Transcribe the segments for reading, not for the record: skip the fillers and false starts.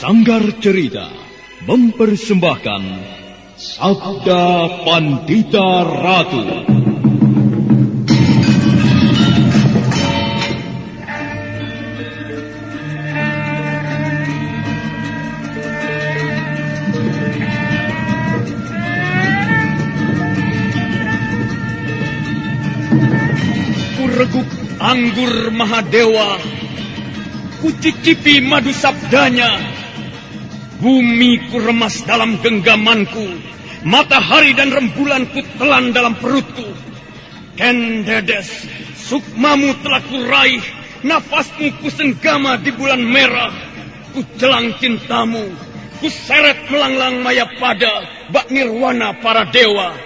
Sanggar Cerita mempersembahkan Sabda Pandita Ratu. Kureguk anggur Mahadewa, kucicipi madu sabdanya. Bumi ku remas dalam genggamanku, matahari dan rembulan ku telan dalam perutku. Kendedes, sukmamu telah kuraih, nafasmu ku senggama di bulan merah. Ku jelang cintamu, ku seret melanglang Mayapada, bak nirwana para dewa.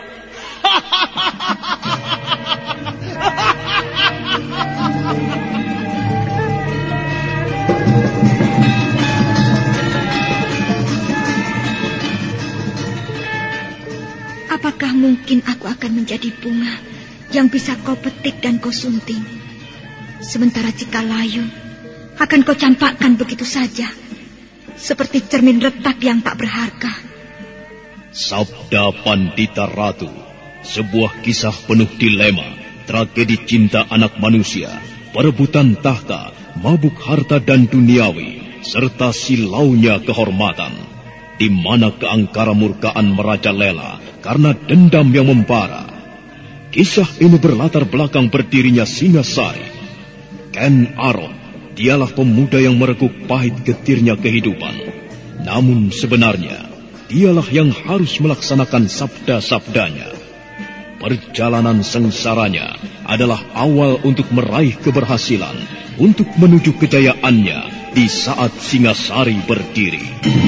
Apakah mungkin aku akan menjadi bunga yang bisa kau petik dan kau sunting? Sementara jika layu, akan kau campakkan begitu saja, seperti cermin retak yang tak berharga. Sabda Pandita Ratu, sebuah kisah penuh dilema, tragedi cinta anak manusia, perebutan tahta, mabuk harta dan duniawi, serta silaunya kehormatan, di mana keangkara murkaan merajalela karena dendam yang membara. Kisah ini berlatar belakang berdirinya Singasari. Ken Arok, dialah pemuda yang merekuk pahit getirnya kehidupan. Namun sebenarnya, dialah yang harus melaksanakan sabda-sabdanya. Perjalanan sengsaranya adalah awal untuk meraih keberhasilan, untuk menuju kejayaannya di saat Singasari berdiri.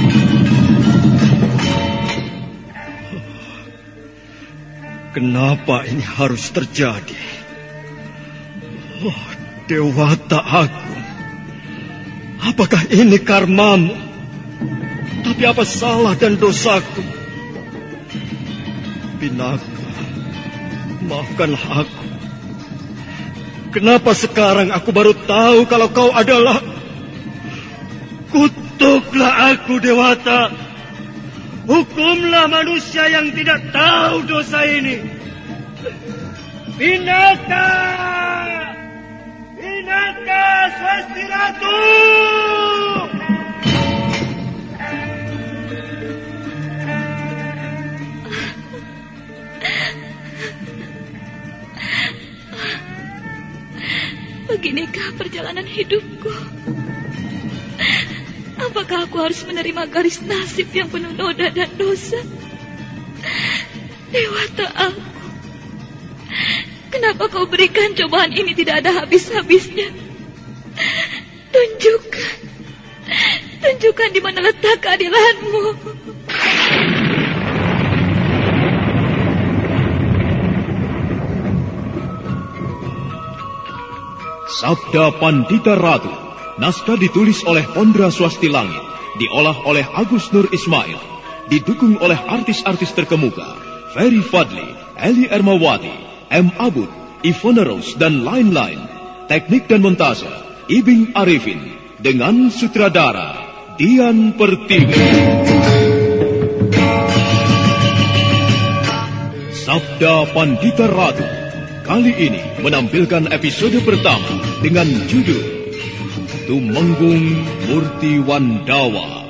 Kenapa ini harus terjadi? Oh, Dewata Agung, apakah ini karmamu? Tapi apa salah dan dosaku? Pinaka, maafkanlah aku. Kenapa sekarang aku baru tahu kalau kau adalah... Kutuklah aku, Dewata. Hukumlah manusia yang tidak tahu dosa ini. Pinaka! Pinaka Swasti Ratu! Beginikah perjalanan hidupku? Apakah aku harus menerima garis nasib yang penuh noda dan dosa? Dewata aku, kenapa kau berikan cobaan ini tidak ada habis-habisnya? Tunjukkan di mana letak keadilanmu. Sabda Pandita Ratu. Naskah ditulis oleh Pondra Swasti Langit, diolah oleh Agus Nur Ismail, didukung oleh artis-artis terkemuka, Ferry Fadli, Eli Ermawati, M. Abud, Ivona Rose, dan lain-lain. Teknik dan montase, Ibing Arifin, dengan sutradara Dian Pertiwi. Sabda Pandita Ratu kali ini menampilkan episode pertama dengan judul Tumenggung Murti Wandawa.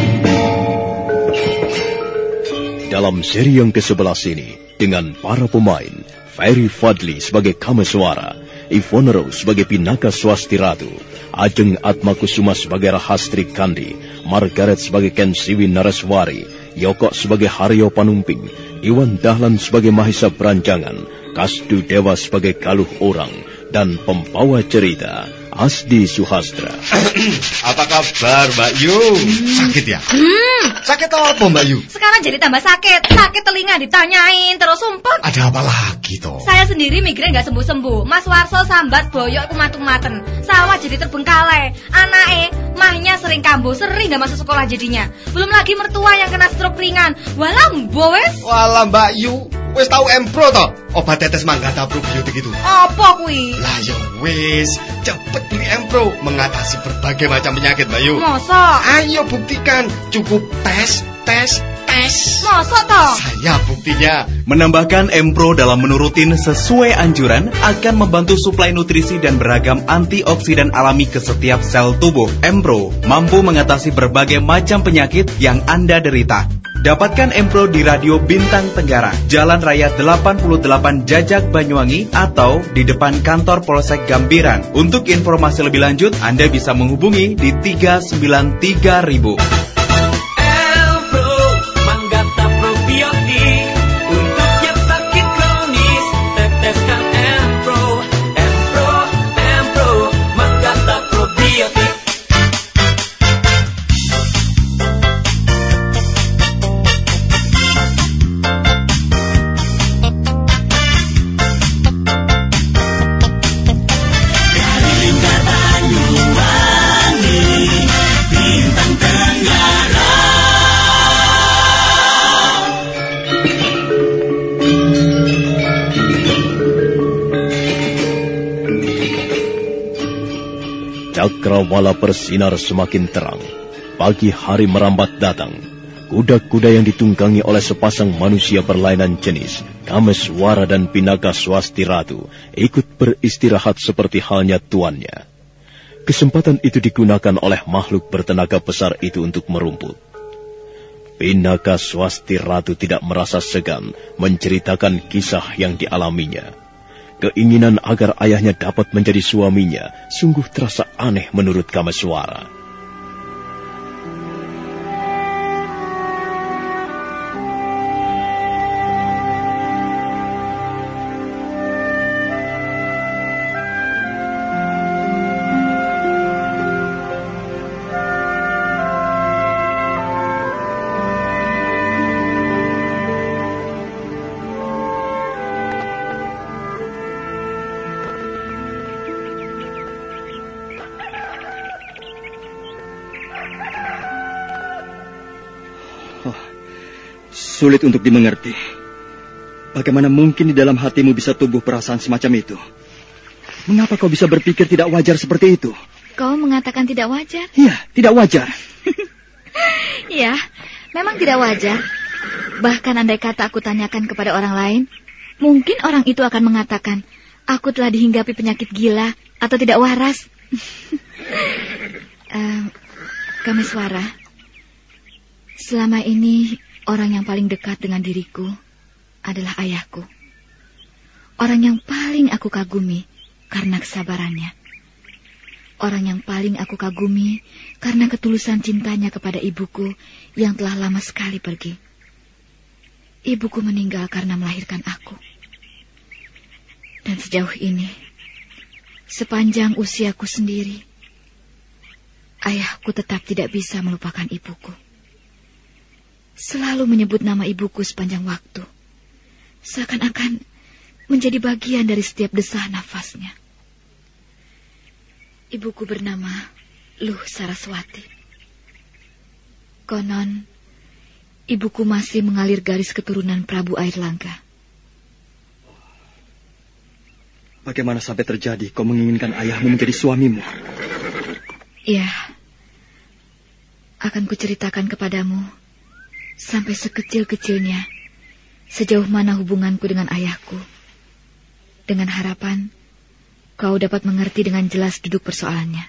Dalam seri yang ke-11 ini, dengan para pemain, Ferry Fadli sebagai Kameswara, Ivona Rose sebagai Pinaka Swasti Ratu, Ajeng Atmakusuma sebagai Rahastri Kandi, Margaret sebagai Kensiwi Nareswari, Yoko sebagai Haryo Panumping, Iwan Dahlan sebagai Mahisa Beranjangan, Kasdu Dewa sebagai Galuh Orang, dan pembawa cerita Asdi Suhastra. Apa kabar Mbak Yu? Sakit ya? Sakit apa Mbak Yu? Sekarang jadi tambah sakit. Sakit telinga ditanyain terus sumpah. Ada apa lagi toh? Saya sendiri migrain gak sembuh-sembuh. Mas Warso sambat boyok aku matung-maten. Sawah jadi terbengkalai. Anake mahnya sering kambuh, sering gak masuk sekolah jadinya. Belum lagi mertua yang kena stroke ringan. Walah mbowes. Walah Mbak Yu, wis tau Empro to? Obat tetes Manggata probiotik itu. Apa kuwi? Lah ya wis, cepet beli Empro mengatasi berbagai macam penyakit, Mbak Yu. Masa? Ayo buktikan, cukup tes. Masa toh? Saya buktinya. Menambahkan Empro dalam menu rutin sesuai anjuran akan membantu suplai nutrisi dan beragam antioksidan alami ke setiap sel tubuh. Empro mampu mengatasi berbagai macam penyakit yang Anda derita. Dapatkan Empro di Radio Bintang Tenggara, Jalan Raya 88 Jajak Banyuwangi atau di depan kantor Polsek Gambiran. Untuk informasi lebih lanjut, Anda bisa menghubungi di 393.000. Cakrawala bersinar semakin terang. Pagi hari merambat datang. Kuda-kuda yang ditunggangi oleh sepasang manusia berlainan jenis, Kameswara dan Pinaka Swasti Ratu, ikut beristirahat seperti halnya tuannya. Kesempatan itu digunakan oleh makhluk bertenaga besar itu untuk merumput. Pinaka Swasti Ratu tidak merasa segan menceritakan kisah yang dialaminya. Keinginan agar ayahnya dapat menjadi suaminya sungguh terasa aneh menurut Kameswara. Sulit untuk dimengerti. Bagaimana mungkin di dalam hatimu bisa tumbuh perasaan semacam itu? Mengapa kau bisa berpikir tidak wajar seperti itu? Kau mengatakan tidak wajar? Iya, tidak wajar. Iya, memang tidak wajar. Bahkan andai kata aku tanyakan kepada orang lain, mungkin orang itu akan mengatakan, aku telah dihinggapi penyakit gila atau tidak waras. Kameswara, selama ini orang yang paling dekat dengan diriku adalah ayahku. Orang yang paling aku kagumi karena kesabarannya. Orang yang paling aku kagumi karena ketulusan cintanya kepada ibuku yang telah lama sekali pergi. Ibuku meninggal karena melahirkan aku. Dan sejauh ini, sepanjang usiaku sendiri, ayahku tetap tidak bisa melupakan ibuku. Selalu menyebut nama ibuku sepanjang waktu, seakan-akan menjadi bagian dari setiap desah nafasnya. Ibuku bernama Luh Saraswati. Konon, ibuku masih mengalir garis keturunan Prabu Airlangga. Bagaimana sampai terjadi kau menginginkan ayahmu menjadi suamimu? Iya, akan kuceritakan kepadamu sampai sekecil-kecilnya, sejauh mana hubunganku dengan ayahku. Dengan harapan kau dapat mengerti dengan jelas duduk persoalannya.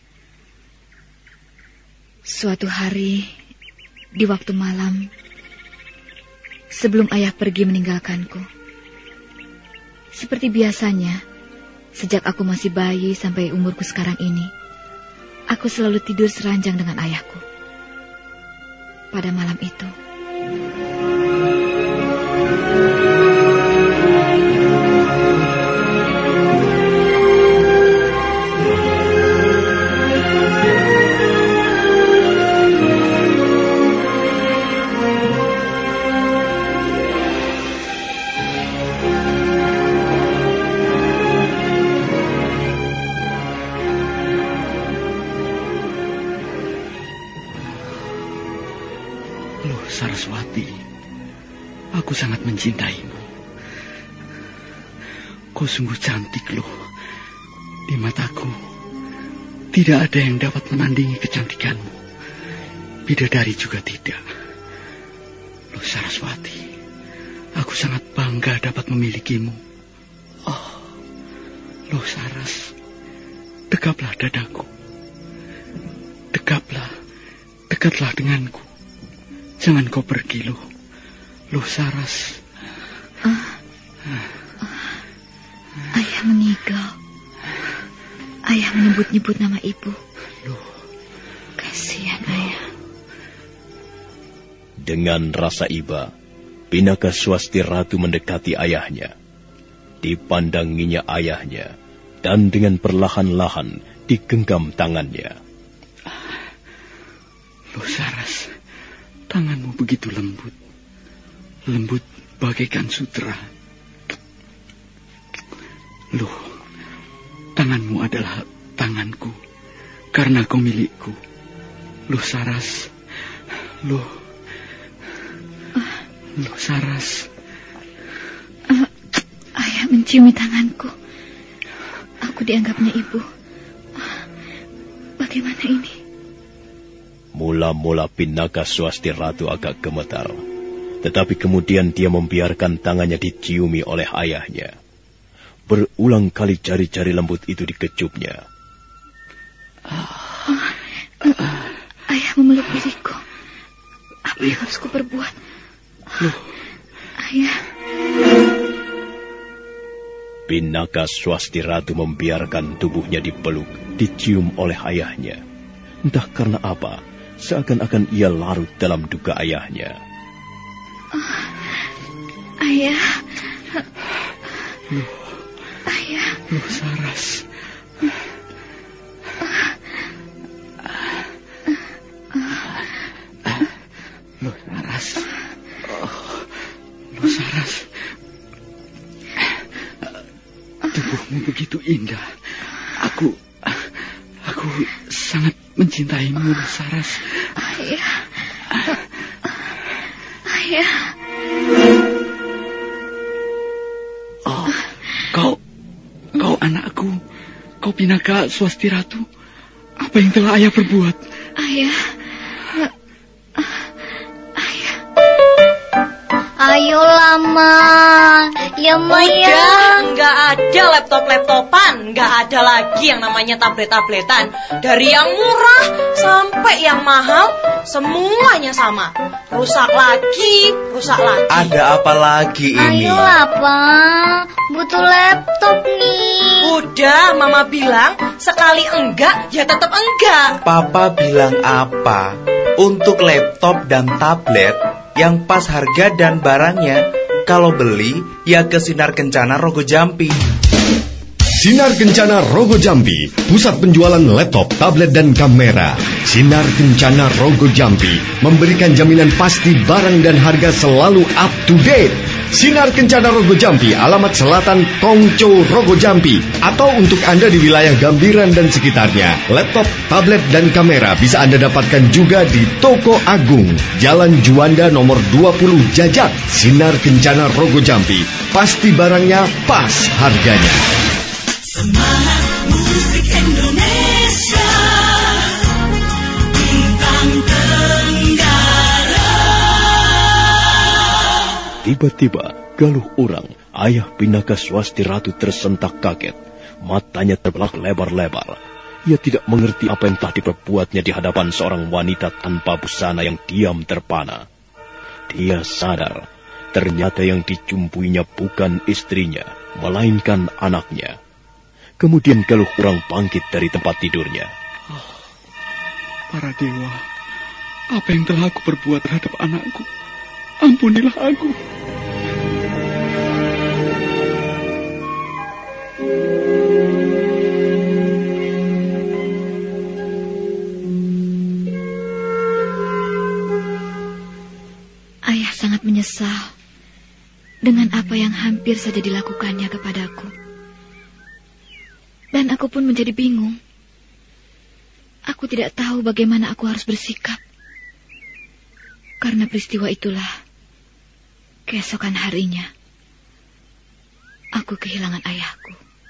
Suatu hari, di waktu malam, sebelum ayah pergi meninggalkanku, seperti biasanya, sejak aku masih bayi sampai umurku sekarang ini, aku selalu tidur seranjang dengan ayahku. Pada malam itu, Saraswati, aku sangat mencintaimu. Kau sungguh cantik, Loh. Di mataku, tidak ada yang dapat menandingi kecantikanmu. Bidadari juga tidak. Loh Saraswati, aku sangat bangga dapat memilikimu. Oh, Loh Saras, dekaplah dadaku. Dekatlah denganku. Jangan kau pergi, Loh Saras. Ayah meninggal. Ayah menyebut-nyebut nama ibu. Loh, kasihan ayah. Dengan rasa iba, Pinaka Swasti Ratu mendekati ayahnya. Dipandanginya ayahnya, dan dengan perlahan-lahan digenggam tangannya. Loh Saras, tanganmu begitu lembut. Lembut bagaikan sutra. Loh, tanganmu adalah tanganku, karena kau milikku. Loh Saras, Loh Saras. Ayah menciumi tanganku. Aku dianggapnya ibu. Bagaimana ini? Mula-mula Pinaka Swasti Ratu agak gemetar, tetapi kemudian dia membiarkan tangannya diciumi oleh ayahnya. Berulang kali jari-jari lembut itu dikecupnya. Ayah memeluk diriku. Apa yang harus kuperbuat? Ayah. Pinaka Swasti Ratu membiarkan tubuhnya dipeluk, dicium oleh ayahnya. Entah karena apa, seakan-akan ia larut dalam duka ayahnya. Ayah. Ayah. Loh Saras. Loh Saras. Loh Saras. Tubuhmu begitu indah. Aku sangat mencintaimu, Loh Saras. Ayah. Oh, kau anakku. Kau Pinaka Swasti Ratu. Apa yang telah ayah perbuat? Ayah. Ayolah, Man. Ya, Maya. Udah, nggak ada laptop-laptopan. Nggak ada lagi yang namanya tablet-tabletan. Dari yang murah sampai yang mahal, semuanya sama. Rusak lagi. Ada apa lagi ini? Ayolah, Pak. Butuh laptop nih. Udah, Mama bilang sekali enggak, ya tetap enggak. Papa bilang apa? Untuk laptop dan tablet yang pas harga dan barangnya, kalau beli ya ke Sinar Kencana Rogo Jampi. Sinar Kencana Rogo Jampi, pusat penjualan laptop, tablet dan kamera. Sinar Kencana Rogo Jampi memberikan jaminan pasti barang dan harga selalu up to date. Sinar Kencana Rogo Jampi, alamat Selatan Tongco Rogo Jampi. Atau untuk Anda di wilayah Gambiran dan sekitarnya, laptop, tablet dan kamera bisa Anda dapatkan juga di Toko Agung, Jalan Juanda nomor 20 Jajak. Sinar Kencana Rogo Jampi, pasti barangnya pas harganya. Semangat musik Indonesia, Bintang Tenggara. Tiba-tiba, Galuh Urang, ayah Pinaka Swasti Ratu tersentak kaget. Matanya terbelalak lebar-lebar. Ia tidak mengerti apa yang telah diperbuatnya di hadapan seorang wanita tanpa busana yang diam terpana. Dia sadar, ternyata yang dicumpuinya bukan istrinya, melainkan anaknya. Kemudian Galuh Urang bangkit dari tempat tidurnya. Para dewa, apa yang telah aku perbuat terhadap anakku? Ampunilah aku. Ayah sangat menyesal dengan apa yang hampir saja dilakukannya kepadaku. Dan aku pun menjadi bingung. Aku tidak tahu bagaimana aku harus bersikap. Karena peristiwa itulah, keesokan harinya, Aku kehilangan ayahku.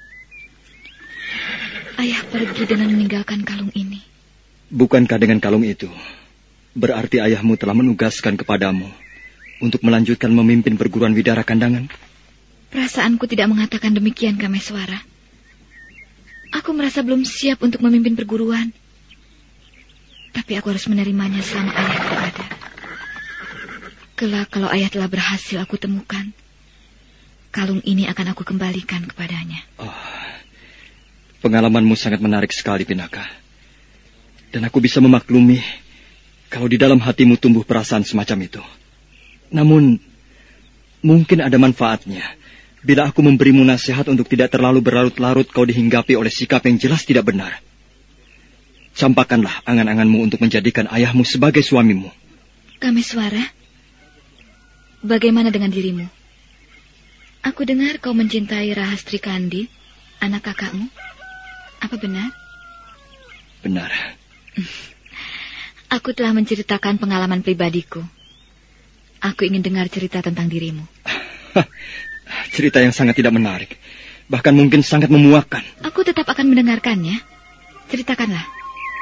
Ayah pergi dengan meninggalkan kalung ini. Bukankah dengan kalung itu berarti ayahmu telah menugaskan kepadamu untuk melanjutkan memimpin perguruan Widara Kandangan? Perasaanku tidak mengatakan demikian, Kameswara. Aku merasa belum siap untuk memimpin perguruan. Tapi aku harus menerimanya selama ayahku ada. Kelak kalau ayah telah berhasil aku temukan, kalung ini akan aku kembalikan kepadanya. Oh, pengalamanmu sangat menarik sekali, Pinaka. Dan aku bisa memaklumi kalau di dalam hatimu tumbuh perasaan semacam itu. Namun, mungkin ada manfaatnya bila aku memberimu nasihat untuk tidak terlalu berlarut-larut kau dihinggapi oleh sikap yang jelas tidak benar. Campakkanlah angan-anganmu untuk menjadikan ayahmu sebagai suamimu. Kameswara, bagaimana dengan dirimu? Aku dengar kau mencintai Rahastri Kandi, anak kakakmu. Apa benar? Benar. Aku telah menceritakan pengalaman pribadiku. Aku ingin dengar cerita tentang dirimu. Cerita yang sangat tidak menarik. Bahkan mungkin sangat memuakkan. Aku tetap akan mendengarkannya. Ceritakanlah.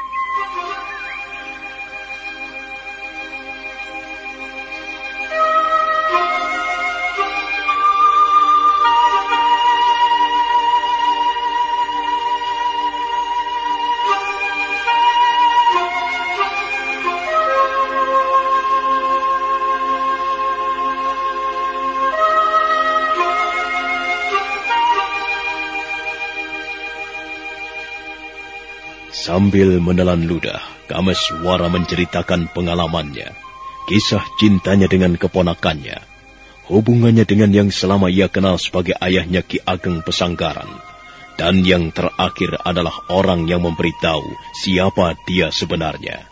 Sambil menelan ludah, Kameswara menceritakan pengalamannya, kisah cintanya dengan keponakannya, hubungannya dengan yang selama ia kenal sebagai ayahnya Ki Ageng Pesanggaran, dan yang terakhir adalah orang yang memberitahu siapa dia sebenarnya.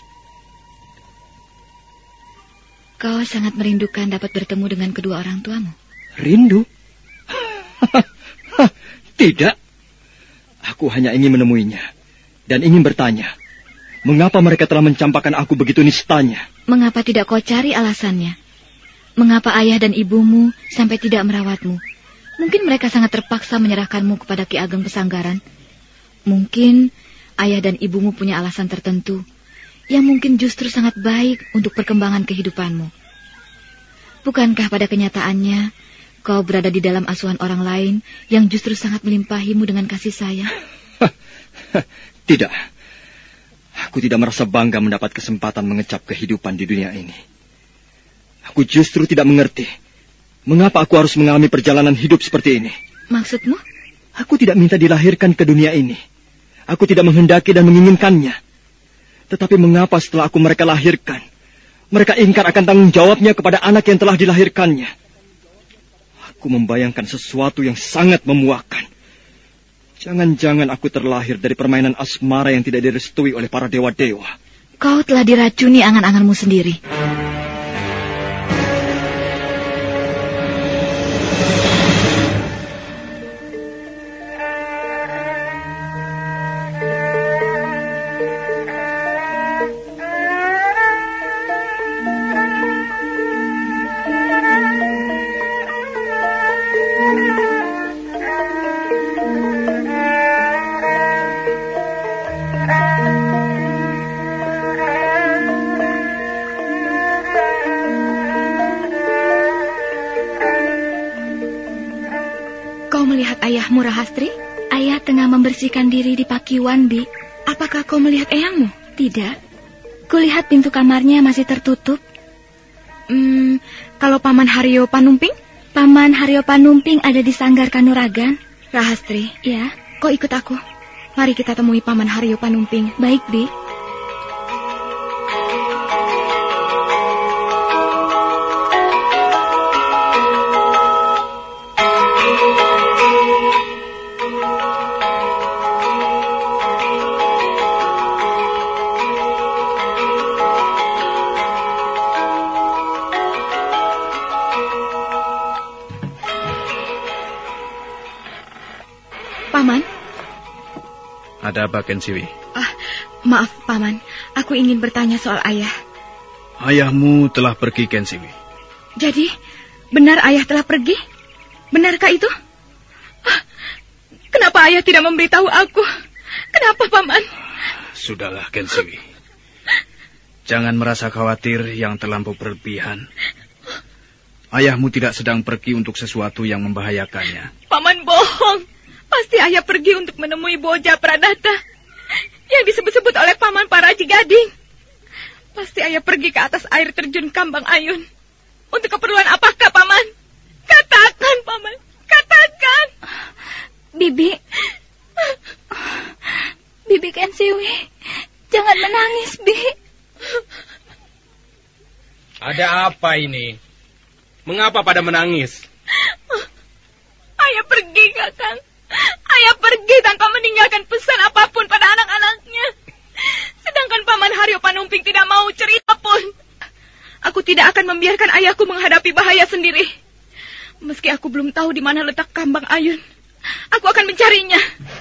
Kau sangat merindukan dapat bertemu dengan kedua orang tuamu. Rindu? Tidak. Aku hanya ingin menemuinya. Dan ingin bertanya, mengapa mereka telah mencampakkan aku begitu nistanya? Mengapa tidak kau cari alasannya? Mengapa ayah dan ibumu sampai tidak merawatmu? Mungkin mereka sangat terpaksa menyerahkanmu kepada Ki Ageng Pesanggaran. Mungkin ayah dan ibumu punya alasan tertentu yang mungkin justru sangat baik untuk perkembangan kehidupanmu. Bukankah pada kenyataannya kau berada di dalam asuhan orang lain yang justru sangat melimpahimu dengan kasih sayang? Tidak. Aku tidak merasa bangga mendapat kesempatan mengecap kehidupan di dunia ini. Aku justru tidak mengerti mengapa aku harus mengalami perjalanan hidup seperti ini. Maksudmu? Aku tidak minta dilahirkan ke dunia ini. Aku tidak menghendaki dan menginginkannya. Tetapi mengapa setelah aku mereka lahirkan, mereka ingkar akan tanggung jawabnya kepada anak yang telah dilahirkannya? Aku membayangkan sesuatu yang sangat memuakkan. Jangan-jangan aku terlahir dari permainan asmara yang tidak direstui oleh para dewa-dewa. Kau telah diracuni angan-anganmu sendiri. Ayahmu Rahastri? Ayah tengah membersihkan diri di Pakiwan, Bi. Apakah kau melihat eyangmu? Tidak. Kulihat pintu kamarnya masih tertutup. Kalau Paman Haryo Panumping? Paman Haryo Panumping ada di Sanggar Kanuragan. Rahastri? Ya? Kau ikut aku. Mari kita temui Paman Haryo Panumping. Baik, Bi. Paman? Ada apa, Kensiwi? Maaf, Paman. Aku ingin bertanya soal ayah. Ayahmu telah pergi, Kensiwi. Jadi, benar ayah telah pergi? Benarkah itu? Kenapa ayah tidak memberitahu aku? Kenapa, Paman? Sudahlah, Kensiwi. Jangan merasa khawatir yang terlampau berlebihan. Ayahmu tidak sedang pergi untuk sesuatu yang membahayakannya. Paman bohong. Pasti ayah pergi untuk menemui Boja Pradata yang disebut-sebut oleh Paman Paraji Gading. Pasti ayah pergi ke atas air terjun Kambang Ayun. Untuk keperluan apakah, Paman? Katakan, Paman. Katakan. Bibi Kensiwi, jangan menangis, Bi. Ada apa ini? Mengapa pada menangis? Ayah pergi, Kakang. Ayah pergi tanpa meninggalkan pesan apapun pada anak-anaknya. Sedangkan Paman Haryo Panumping tidak mau cerita pun. Aku tidak akan membiarkan ayahku menghadapi bahaya sendiri. Meski aku belum tahu di mana letak Kambang Ayun, aku akan mencarinya.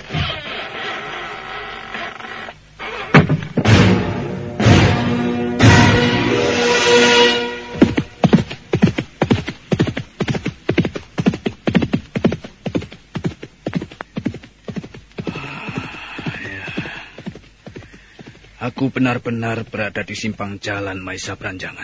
Aku benar-benar berada di simpang jalan Maisa Beranjangan.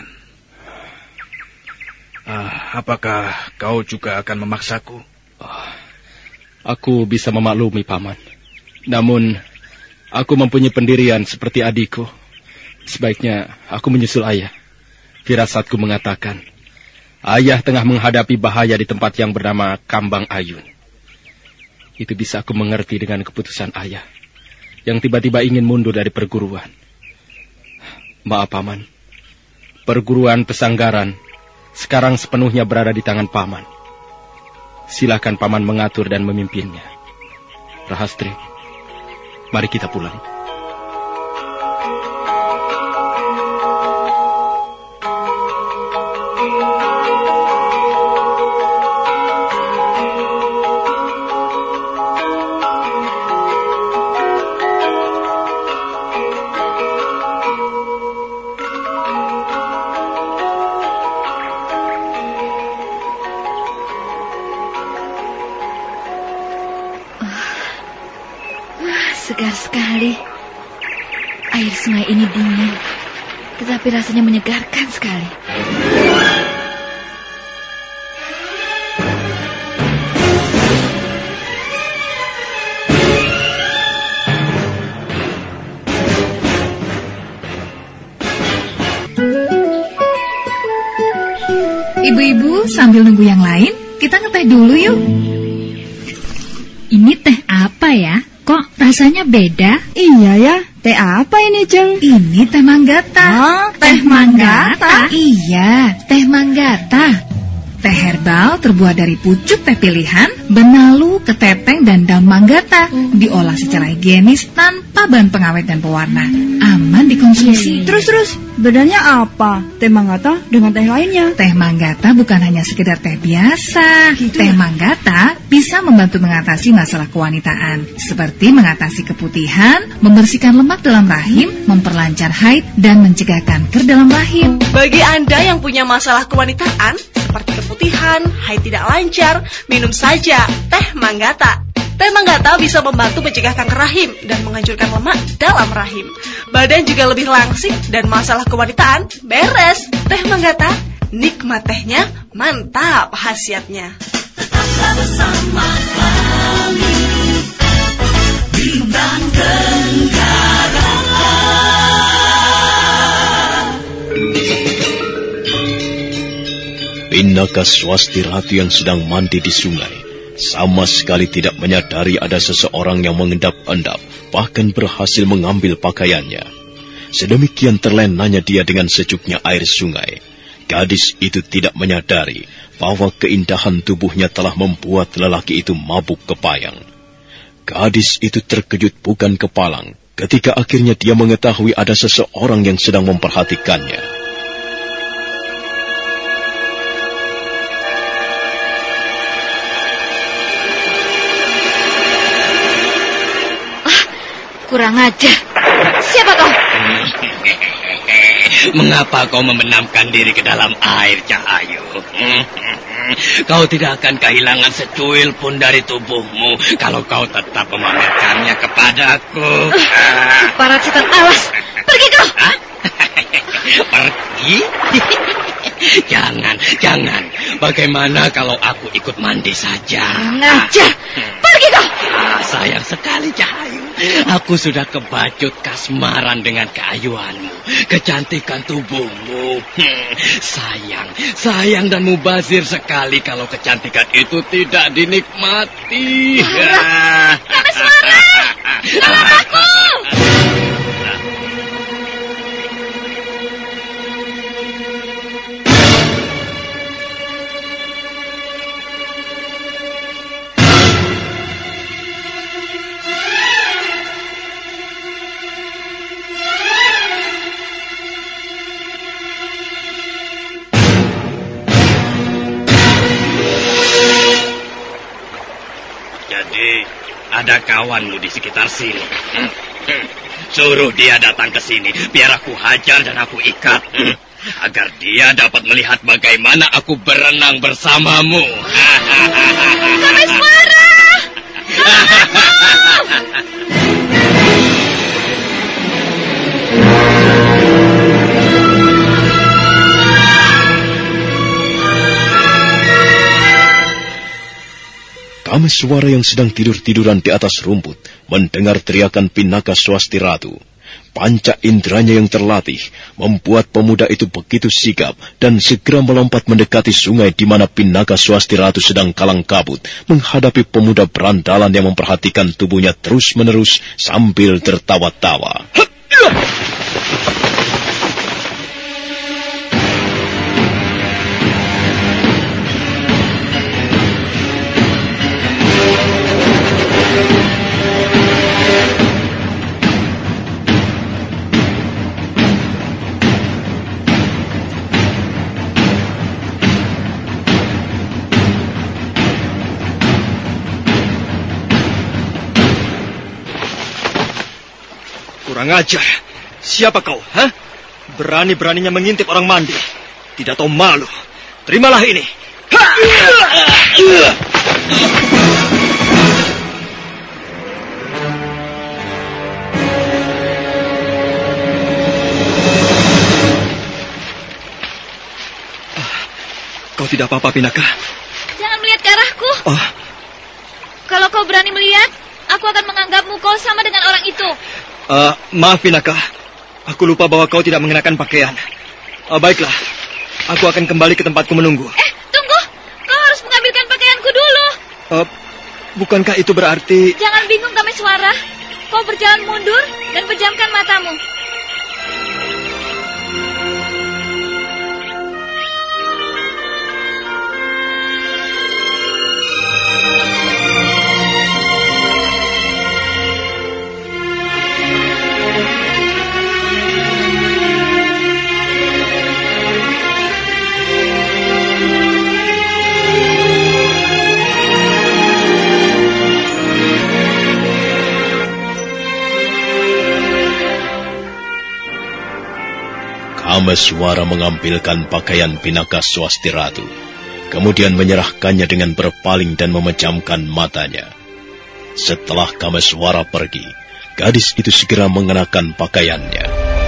Apakah kau juga akan memaksaku? Aku bisa memaklumi, Paman. Namun, aku mempunyai pendirian seperti adikku. Sebaiknya aku menyusul ayah. Firasatku mengatakan, ayah tengah menghadapi bahaya di tempat yang bernama Kambang Ayun. Itu bisa aku mengerti dengan keputusan ayah yang tiba-tiba ingin mundur dari perguruan. Maaf, Paman. Perguruan Pesanggaran sekarang sepenuhnya berada di tangan Paman. Silakan Paman mengatur dan memimpinnya. Rahastri, mari kita pulang. Segar sekali. Air sungai ini dingin, tetapi rasanya menyegarkan sekali. Ibu-ibu, sambil nunggu yang lain, kita ngeteh dulu yuk. Ini teh apa ya? Kok rasanya beda? Iya ya, teh apa ini, Jeng? Ini teh Manggata. Teh Manggata? Iya, teh Manggata. Teh herbal terbuat dari pucuk teh pilihan, benalu, ketepeng, dan daun manggata. Diolah secara higienis tanpa bahan pengawet dan pewarna. Aman dikonsumsi. Terus, bedanya apa teh Manggata dengan teh lainnya? Teh Manggata bukan hanya sekedar teh biasa. Teh Manggata bisa membantu mengatasi masalah kewanitaan, seperti mengatasi keputihan, membersihkan lemak dalam rahim, memperlancar haid, dan mencegah kanker dalam rahim. Bagi Anda yang punya masalah kewanitaan, seperti keputihan, haid tidak lancar, minum saja teh Manggata. Teh Manggata bisa membantu mencegah kanker rahim dan menghancurkan lemak dalam rahim. Badan juga lebih langsing dan masalah kewanitaan beres. Teh Manggata, nikmat tehnya, mantap khasiatnya. Tetaplah bersama kami, Bintang Tenggara. Pinaka Swasti Ratu yang sedang mandi di sungai sama sekali tidak menyadari ada seseorang yang mengendap-endap, bahkan berhasil mengambil pakaiannya. Sedemikian terlenanya dia dengan sejuknya air sungai. Gadis itu tidak menyadari bahwa keindahan tubuhnya telah membuat lelaki itu mabuk kepayang. Gadis itu terkejut bukan kepalang ketika akhirnya dia mengetahui ada seseorang yang sedang memperhatikannya. Kurang ajar. Siapa kau? Mengapa kau membenamkan diri ke dalam air, Cahayu? Kau tidak akan kehilangan secuil pun dari tubuhmu kalau kau tetap memamerkannya kepadaku. Para setan alas, pergi kau. Pergi? Jangan. Bagaimana kalau aku ikut mandi saja? Ngajar, pergi kau. Sayang sekali, Cahayu. Aku sudah kebacut kasmaran dengan keayuanmu, kecantikan tubuhmu. Sayang dan mubazir sekali kalau kecantikan itu tidak dinikmati. Kami suara, tolong aku. Ada kawanmu di sekitar sini. Suruh dia datang ke sini, biar aku hajar dan aku ikat. Agar dia dapat melihat bagaimana aku berenang bersamamu. Kami suara! Kameswara yang sedang tidur-tiduran di atas rumput mendengar teriakan Pinaka Swasti Ratu. Panca inderanya yang terlatih membuat pemuda itu begitu sigap dan segera melompat mendekati sungai di mana Pinaka Swasti Ratu sedang kalang kabut menghadapi pemuda berandalan yang memperhatikan tubuhnya terus-menerus sambil tertawa-tawa. Kurang ajar. Siapa kau? Berani-beraninya mengintip orang mandi. Tidak tahu malu. Terimalah ini. Kau tidak apa-apa, Pinaka? Jangan melihat ke arahku. Kalau kau berani melihat, aku akan menganggapmu kau sama dengan orang itu. Maaf, Pinaka. Aku lupa bahwa kau tidak mengenakan pakaian. Baiklah, aku akan kembali ke tempatku menunggu. Tunggu. Kau harus mengambilkan pakaianku dulu. Bukankah itu berarti... Jangan bingung, Kameswara. Kau berjalan mundur dan pejamkan matamu. Kameswara mengambilkan pakaian Pinaka Swasti Ratu, kemudian menyerahkannya dengan berpaling dan memejamkan matanya. Setelah Kameswara pergi, gadis itu segera mengenakan pakaiannya.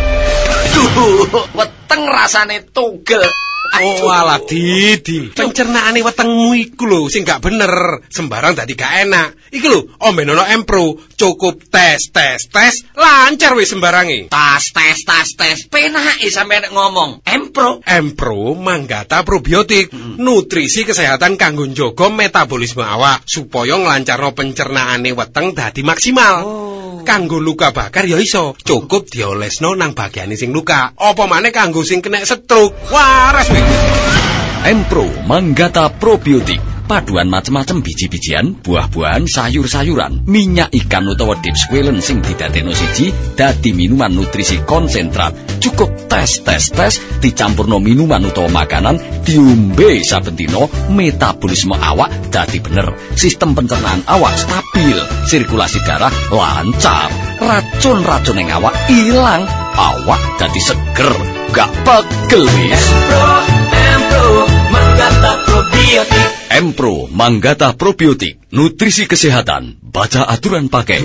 Weteng rasane tugel. Alah Didi, pencernaane wetengmu iku lho sing gak bener, sembarang dadi gak enak. Iki lho, ombenono Empro, cukup tes, lancar wis sembarange. Tes. Penake sampeyan ngomong. Empro manggata probiotik, nutrisi kesehatan kanggo njaga metabolisme awak supaya nglancarno pencernaane weteng dadi maksimal. Kanggo luka bakar ya iso, cukup diolesno nang bagiane sing luka. Apa maneh kanggo sing kena stroke. Waras wis. Empro Manggata Probiotik, paduan macam-macam biji-bijian, buah-buahan, sayur-sayuran, minyak ikan utawa deep squalen sing didadekno siji dadi minuman nutrisi konsentrat. Cukup tes dicampurno minuman utawa makanan, diombe saben dina, metabolisme awak dadi bener, sistem pencernaan awak stabil, sirkulasi darah lancar, racun-racun ing awak ilang, awak dadi seger, gak pegel wis. Empro Manggata Probiotik. Probiotik. Empro Manggata Probiotik, nutrisi kesehatan, baca aturan pakai.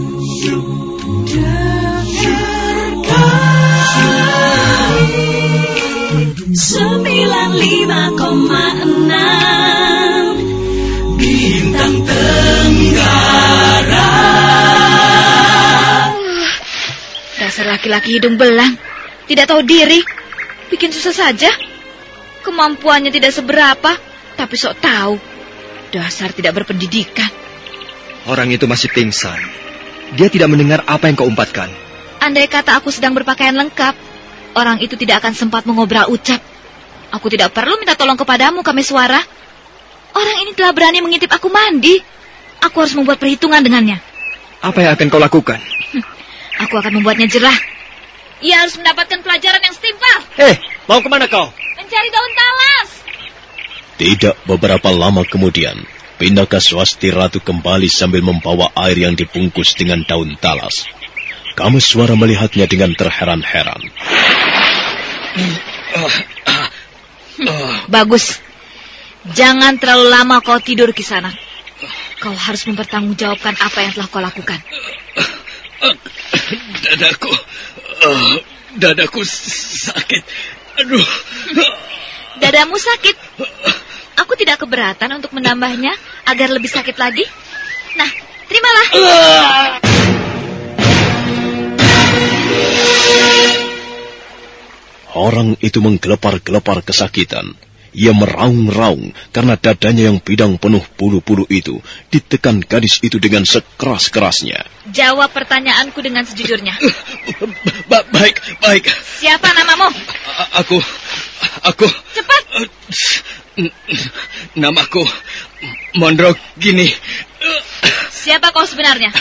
95,6 Bintang Tenggara. Dasar laki-laki hidung belang, tidak tahu diri, bikin susah saja. Kemampuannya tidak seberapa, tapi sok tahu. Dasar tidak berpendidikan. Orang itu masih pingsan. Dia tidak mendengar apa yang kau umpatkan. Andai kata aku sedang berpakaian lengkap, orang itu tidak akan sempat mengobrol ucap. Aku tidak perlu minta tolong kepadamu, Kameswara. Orang ini telah berani mengintip aku mandi. Aku harus membuat perhitungan dengannya. Apa yang akan kau lakukan? Aku akan membuatnya jerah. Ia harus mendapatkan pelajaran yang setimpal. Mau kemana kau? Mencari daun talas. Tidak beberapa lama kemudian, Pinaka Swasti Ratu kembali sambil membawa air yang dibungkus dengan daun talas. Kameswara melihatnya dengan terheran-heran. Bagus. Jangan terlalu lama kau tidur, Kisanak. Kau harus mempertanggungjawabkan apa yang telah kau lakukan. Dadaku sakit. Aduh. Dadamu sakit? Aku tidak keberatan untuk menambahnya agar lebih sakit lagi. Nah, terimalah. Orang itu menggelepar-gelepar kesakitan. Ia meraung-raung karena dadanya yang bidang penuh bulu-bulu itu ditekan gadis itu dengan sekeras-kerasnya. Jawab pertanyaanku dengan sejujurnya. Baik. Siapa namamu? Aku. Cepat. Namaku Mondrogini. Siapa kau sebenarnya?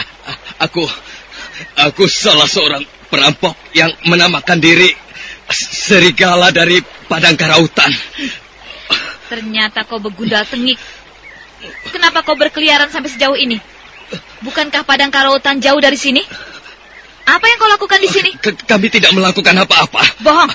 Aku salah seorang perampok yang menamakan diri Serigala dari Padang Karautan. Ternyata kau begundal tengik. Kenapa kau berkeliaran sampai sejauh ini? Bukankah Padang Karautan jauh dari sini? Apa yang kau lakukan di sini? Kami tidak melakukan apa-apa. Bohong.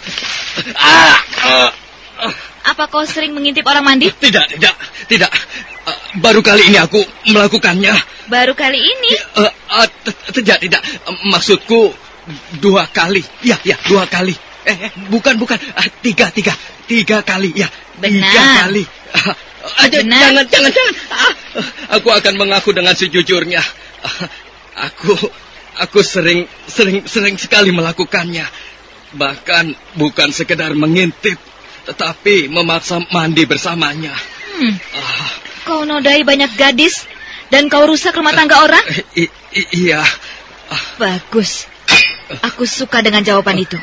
Apa kau sering mengintip orang mandi? Tidak. Baru kali ini aku melakukannya. Baru kali ini? Tidak. Maksudku 2 kali. Ya, 2 kali. Bukan. 3 kali. Ya, benar. 3 kali. Benar. Jangan. Aku akan mengaku dengan sejujurnya. Aku sering sekali melakukannya. Bahkan bukan sekedar mengintip, tetapi memaksa mandi bersamanya. Kau nodai banyak gadis dan kau rusak rumah tangga orang? Iya. Bagus. Aku suka dengan jawaban itu.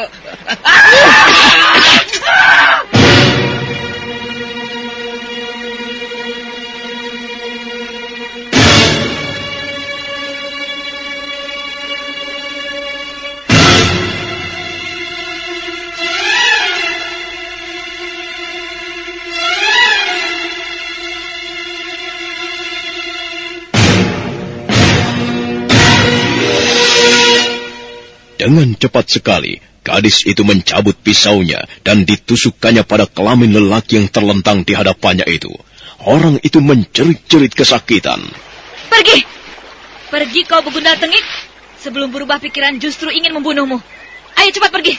Dengan cepat sekali, gadis itu mencabut pisaunya dan ditusukkannya pada kelamin lelaki yang terlentang di hadapannya itu. Orang itu menjerit-jerit kesakitan. Pergi kau begundal tengik. Sebelum berubah pikiran justru ingin membunuhmu. Ayo cepat pergi.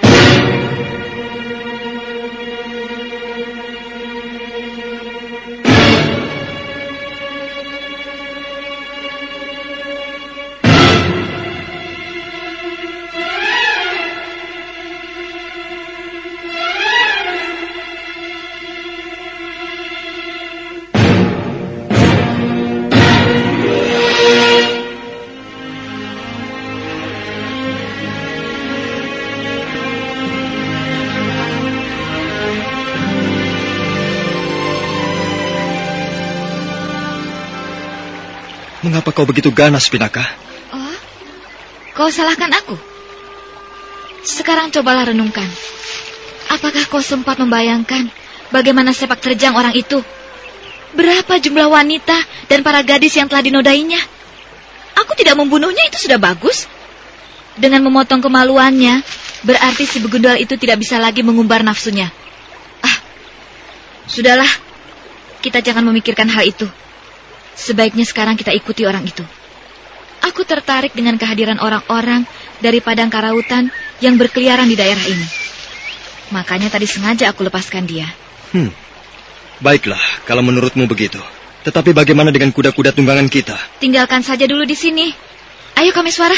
Mengapa kau begitu ganas, Pinaka? Oh, kau salahkan aku. Sekarang cobalah renungkan. Apakah kau sempat membayangkan bagaimana sepak terjang orang itu? Berapa jumlah wanita dan para gadis yang telah dinodainya? Aku tidak membunuhnya, itu sudah bagus. Dengan memotong kemaluannya, berarti si begundal itu tidak bisa lagi mengumbar nafsunya. Sudahlah. Kita jangan memikirkan hal itu. Sebaiknya sekarang kita ikuti orang itu. Aku tertarik dengan kehadiran orang-orang dari padang karautan yang berkeliaran di daerah ini. Makanya tadi sengaja aku lepaskan dia. Baiklah, kalau menurutmu begitu. Tetapi bagaimana dengan kuda-kuda tunggangan kita? Tinggalkan saja dulu di sini. Ayo Kameswara.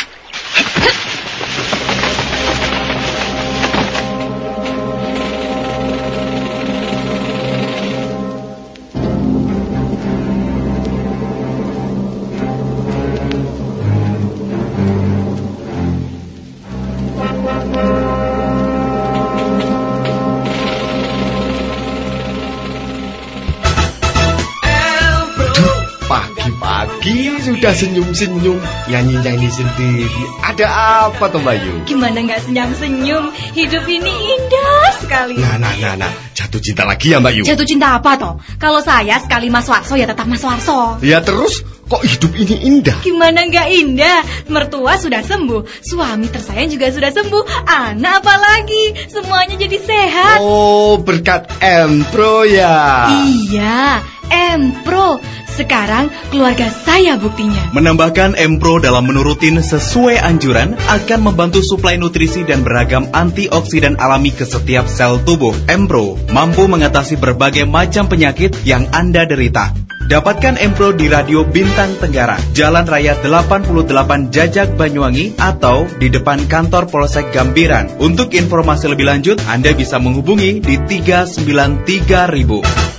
Sudah senyum-senyum, nyanyi-nyanyi sendiri. Ada apa toh Bayu? Gimana nggak senyum-senyum? Hidup ini indah sekali. Nah. Jatuh cinta lagi ya Mbak Yu? Jatuh cinta apa toh? Kalau saya sekali Mas Warso ya tetap Mas Warso. Ya terus, kok hidup ini indah? Gimana nggak indah? Mertua sudah sembuh, suami tersayang juga sudah sembuh, anak apalagi, semuanya jadi sehat. Oh, berkat Empro ya? Iya, Empro. Sekarang keluarga saya buktinya. Menambahkan Empro dalam menu rutin sesuai anjuran akan membantu suplai nutrisi dan beragam antioksidan alami ke setiap sel tubuh. Empro mampu mengatasi berbagai macam penyakit yang Anda derita. Dapatkan Empro di Radio Bintang Tenggara, Jalan Raya 88 Jajak Banyuwangi atau di depan kantor Polsek Gambiran. Untuk informasi lebih lanjut, Anda bisa menghubungi di 393.000.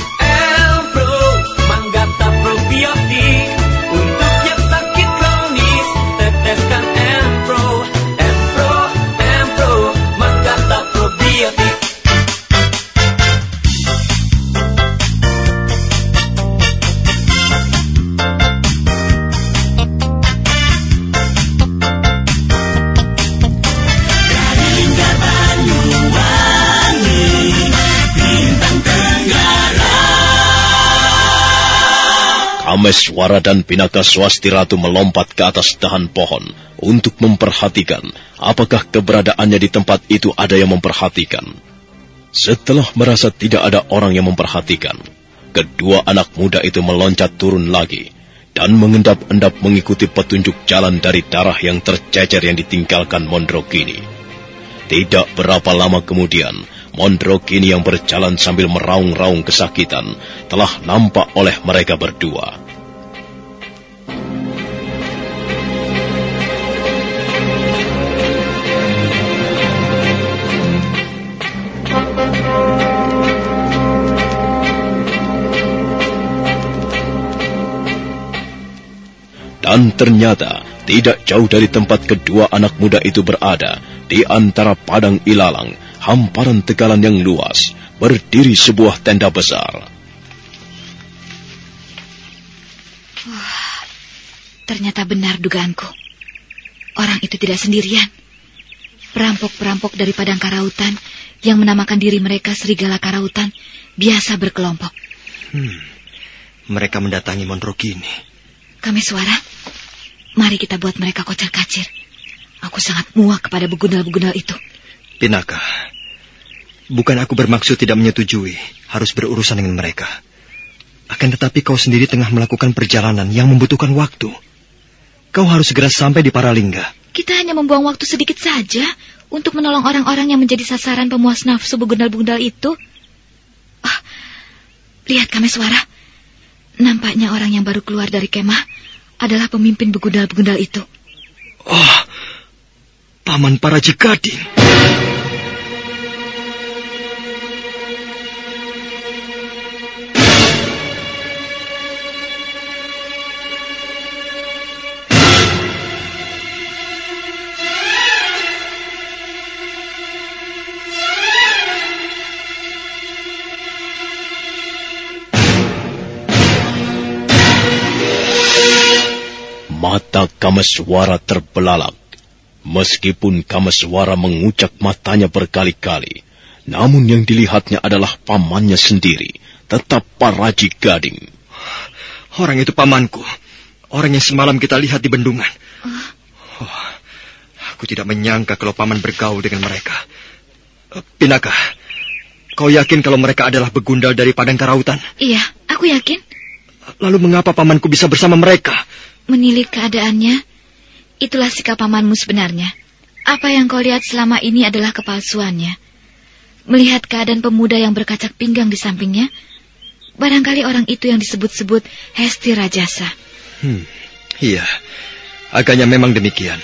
Kameswara dan Pinaka Swasti Ratu melompat ke atas dahan pohon untuk memperhatikan apakah keberadaannya di tempat itu ada yang memperhatikan. Setelah merasa tidak ada orang yang memperhatikan, kedua anak muda itu meloncat turun lagi dan mengendap-endap mengikuti petunjuk jalan dari darah yang tercecer yang ditinggalkan Mondrogini. Tidak berapa lama kemudian, Mondrogini yang berjalan sambil meraung-raung kesakitan telah nampak oleh mereka berdua. Dan ternyata tidak jauh dari tempat kedua anak muda itu berada, di antara padang ilalang, hamparan tegalan yang luas, berdiri sebuah tenda besar. Wah, ternyata benar dugaanku. Orang itu tidak sendirian. Perampok-perampok dari padang karautan yang menamakan diri mereka Serigala Karautan biasa berkelompok. Mereka mendatangi Mondrogini. Kameswara, mari kita buat mereka kocar-kacir. Aku sangat muak kepada begundal-begundal itu. Pinaka, bukan aku bermaksud tidak menyetujui harus berurusan dengan mereka. Akan tetapi kau sendiri tengah melakukan perjalanan yang membutuhkan waktu. Kau harus segera sampai di Paralingga. Kita hanya membuang waktu sedikit saja untuk menolong orang-orang yang menjadi sasaran pemuas nafsu begundal-begundal itu. Lihat Kameswara. Nampaknya orang yang baru keluar dari kemah adalah pemimpin begundal-begundal itu. Oh, Paman Paraji Gading. Mata Kameswara terbelalak. Meskipun Kameswara mengucak matanya berkali-kali, namun yang dilihatnya adalah pamannya sendiri, tetap Paraji Gading. Orang itu pamanku. Orang yang semalam kita lihat di bendungan. Aku tidak menyangka kalau paman bergaul dengan mereka. Pinaka, Kau yakin kalau mereka adalah begundal dari Padang Karautan? Iya, aku yakin. Lalu mengapa pamanku bisa bersama mereka? Menilik keadaannya, itulah sikap pamanmu sebenarnya. Apa yang kau lihat selama ini adalah kepalsuannya. Melihat keadaan pemuda yang berkacak pinggang di sampingnya, barangkali orang itu yang disebut-sebut Hesti Rajasa. Iya, agaknya memang demikian.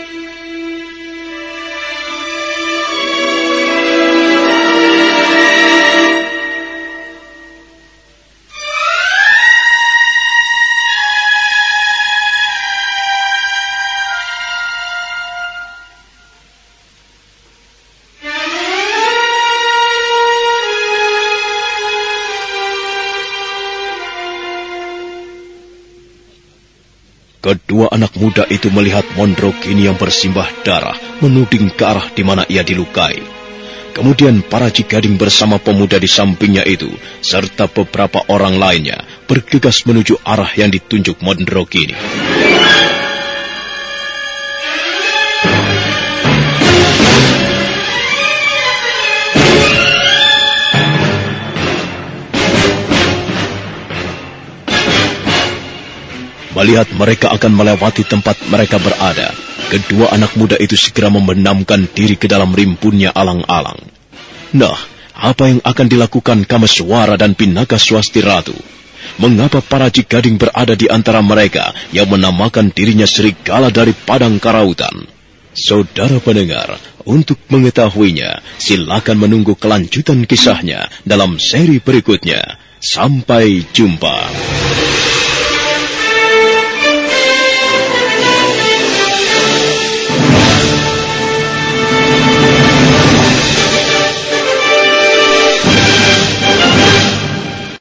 Kedua anak muda itu melihat Mondrogini yang bersimbah darah menuding ke arah di mana ia dilukai. Kemudian para Cigading bersama pemuda di sampingnya itu, serta beberapa orang lainnya, bergegas menuju arah yang ditunjuk Mondrogini. Melihat mereka akan melewati tempat mereka berada, kedua anak muda itu segera membenamkan diri ke dalam rimpunnya alang-alang. Nah, apa yang akan dilakukan Kameswara dan Pinaka Swasti Ratu? Mengapa para Cigading berada di antara mereka yang menamakan dirinya serigala dari Padang Karautan? Saudara pendengar, untuk mengetahuinya, silakan menunggu kelanjutan kisahnya dalam seri berikutnya. Sampai jumpa.